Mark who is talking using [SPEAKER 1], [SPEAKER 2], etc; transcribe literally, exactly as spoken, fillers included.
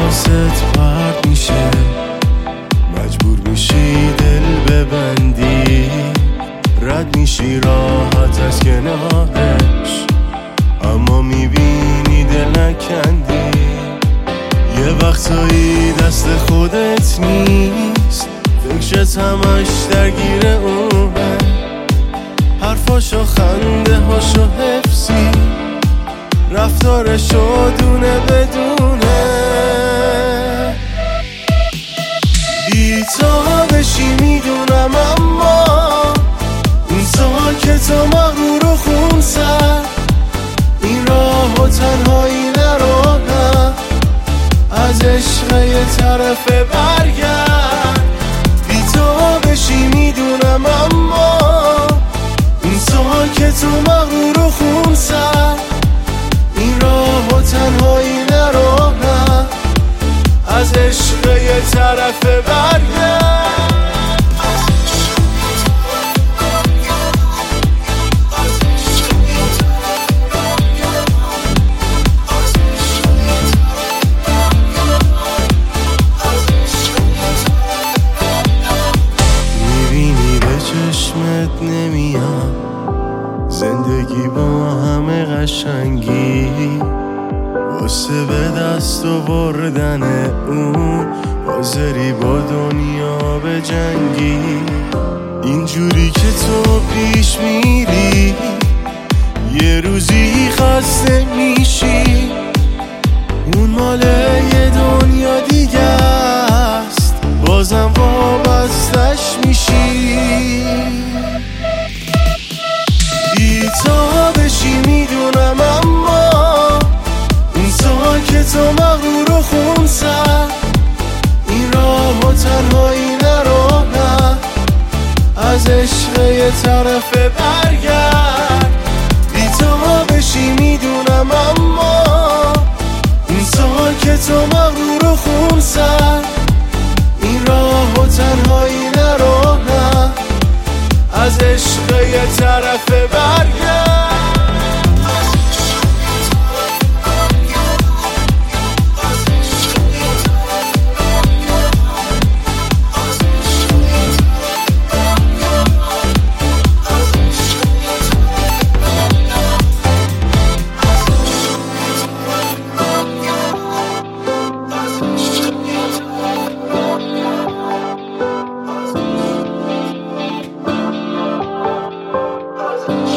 [SPEAKER 1] حواست پرت میشه، مجبور میشی دل ببندی، رد میشی راحت از کنارش، اما میبینی دل نکندی. یه وقتایی دست خودت نیست، فکرت همش درگیر اونه، حرفاشو خنده هاشو حفظی، رفتارشو دونه بدونه. بی‌تابشی میدونم، اما اون ساکت و مغرور و خونسر، این راه و تنهایی نرو، نه از عشق یه طرف برگرد. بی‌تابشی میدونم، اما اون ساکت و مغرور و خونسر، این راه و تنهایی نرو، نه از عشق یه طرف برگرد. میبینی به چشمت نمیاد زندگی با همه قشنگی، واسه به دست آوردن اون حاضری با دنیا به جنگی. اینجوری که تو پیش میری یه روزی خسته میشی، اون مال یه دنیا دیگه است، بازم وابستش میشی. بی‌تابشی میدونم، اما اون ساکت و مغرور و خونسر، این راه و تنهایی نرو، نه از عشق یه طرف برگرد. بی‌تابشی میدونم، اما اون ساکت و مغرور و خونسر، این راه و تنهایی نرو، نه از عشق یه طرف برگرد.
[SPEAKER 2] Us.